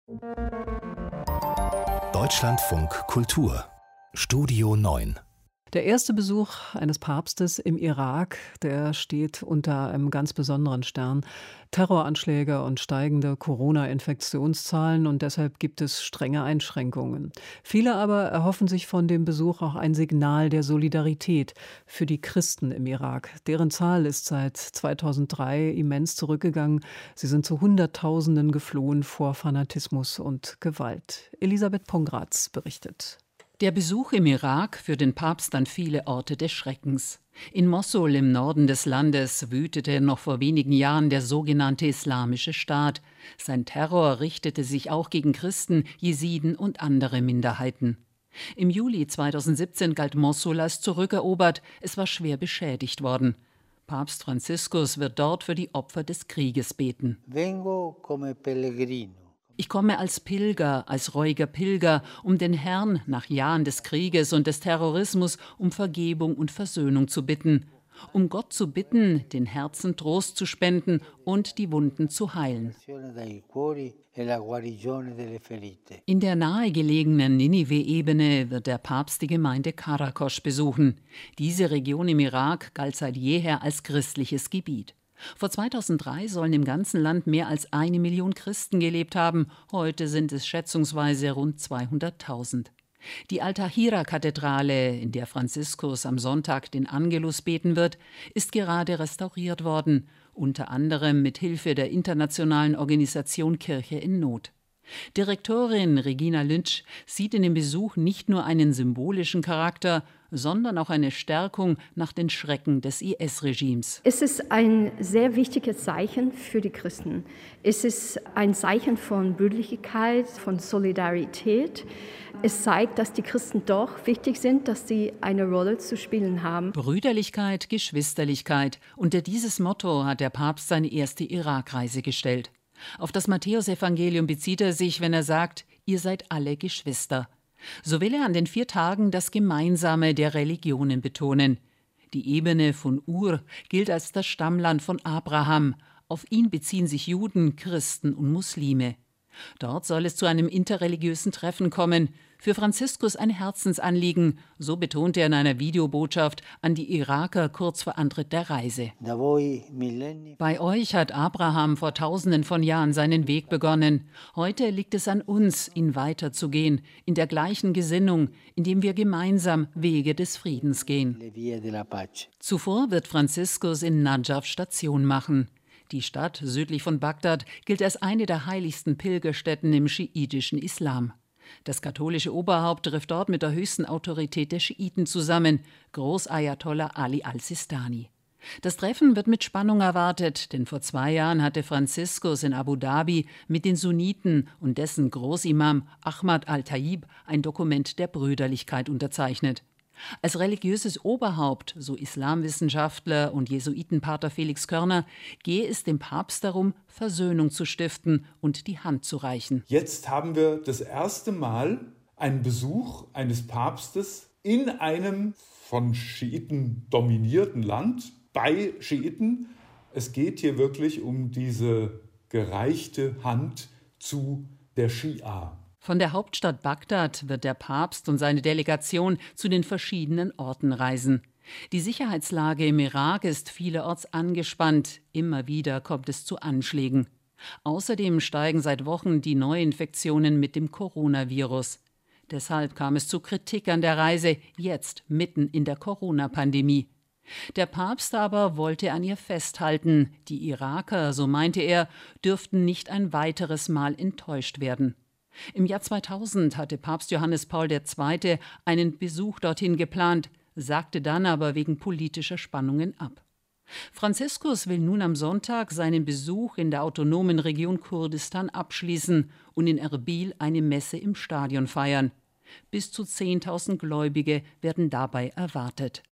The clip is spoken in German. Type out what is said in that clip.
Deutschlandfunk Kultur Studio 9. Der erste Besuch eines Papstes im Irak, der steht unter einem ganz besonderen Stern. Terroranschläge und steigende Corona-Infektionszahlen, und deshalb gibt es strenge Einschränkungen. Viele aber erhoffen sich von dem Besuch auch ein Signal der Solidarität für die Christen im Irak. Deren Zahl ist seit 2003 immens zurückgegangen. Sie sind zu Hunderttausenden geflohen vor Fanatismus und Gewalt. Elisabeth Pongratz berichtet. Der Besuch im Irak führt den Papst an viele Orte des Schreckens. In Mossul im Norden des Landes wütete noch vor wenigen Jahren der sogenannte Islamische Staat. Sein Terror richtete sich auch gegen Christen, Jesiden und andere Minderheiten. Im Juli 2017 galt Mossul als zurückerobert, es war schwer beschädigt worden. Papst Franziskus wird dort für die Opfer des Krieges beten. Vengo come pellegrino. Ich komme als Pilger, als reuiger Pilger, um den Herrn nach Jahren des Krieges und des Terrorismus um Vergebung und Versöhnung zu bitten, um Gott zu bitten, den Herzen Trost zu spenden und die Wunden zu heilen. In der nahegelegenen Ninive-Ebene wird der Papst die Gemeinde Karakosch besuchen. Diese Region im Irak galt seit jeher als christliches Gebiet. Vor 2003 sollen im ganzen Land mehr als 1 Million Christen gelebt haben. Heute sind es schätzungsweise rund 200.000. Die Al-Tahira-Kathedrale, in der Franziskus am Sonntag den Angelus beten wird, ist gerade restauriert worden, unter anderem mit Hilfe der internationalen Organisation Kirche in Not. Direktorin Regina Lynch sieht in dem Besuch nicht nur einen symbolischen Charakter, sondern auch eine Stärkung nach den Schrecken des IS-Regimes. Es ist ein sehr wichtiges Zeichen für die Christen. Es ist ein Zeichen von Brüderlichkeit, von Solidarität. Es zeigt, dass die Christen doch wichtig sind, dass sie eine Rolle zu spielen haben. Brüderlichkeit, Geschwisterlichkeit. Unter dieses Motto hat der Papst seine erste Irakreise gestellt. Auf das Matthäusevangelium bezieht er sich, wenn er sagt, ihr seid alle Geschwister. So will er an den 4 Tagen das Gemeinsame der Religionen betonen. Die Ebene von Ur gilt als das Stammland von Abraham. Auf ihn beziehen sich Juden, Christen und Muslime. Dort soll es zu einem interreligiösen Treffen kommen. Für Franziskus ein Herzensanliegen, so betonte er in einer Videobotschaft an die Iraker kurz vor Antritt der Reise. Bei euch hat Abraham vor Tausenden von Jahren seinen Weg begonnen. Heute liegt es an uns, ihn weiterzugehen, in der gleichen Gesinnung, indem wir gemeinsam Wege des Friedens gehen. Zuvor wird Franziskus in Nadschaf Station machen. Die Stadt südlich von Bagdad gilt als eine der heiligsten Pilgerstätten im schiitischen Islam. Das katholische Oberhaupt trifft dort mit der höchsten Autorität der Schiiten zusammen, Großayatollah Ali al-Sistani. Das Treffen wird mit Spannung erwartet, denn vor 2 Jahren hatte Franziskus in Abu Dhabi mit den Sunniten und dessen Großimam Ahmad al-Tayyib ein Dokument der Brüderlichkeit unterzeichnet. Als religiöses Oberhaupt, so Islamwissenschaftler und Jesuitenpater Felix Körner, gehe es dem Papst darum, Versöhnung zu stiften und die Hand zu reichen. Jetzt haben wir das erste Mal einen Besuch eines Papstes in einem von Schiiten dominierten Land, bei Schiiten. Es geht hier wirklich um diese gereichte Hand zu der Schia. Von der Hauptstadt Bagdad wird der Papst und seine Delegation zu den verschiedenen Orten reisen. Die Sicherheitslage im Irak ist vielerorts angespannt. Immer wieder kommt es zu Anschlägen. Außerdem steigen seit Wochen die Neuinfektionen mit dem Coronavirus. Deshalb kam es zu Kritik an der Reise, jetzt mitten in der Corona-Pandemie. Der Papst aber wollte an ihr festhalten. Die Iraker, so meinte er, dürften nicht ein weiteres Mal enttäuscht werden. Im Jahr 2000 hatte Papst Johannes Paul II. Einen Besuch dorthin geplant, sagte dann aber wegen politischer Spannungen ab. Franziskus will nun am Sonntag seinen Besuch in der autonomen Region Kurdistan abschließen und in Erbil eine Messe im Stadion feiern. Bis zu 10.000 Gläubige werden dabei erwartet.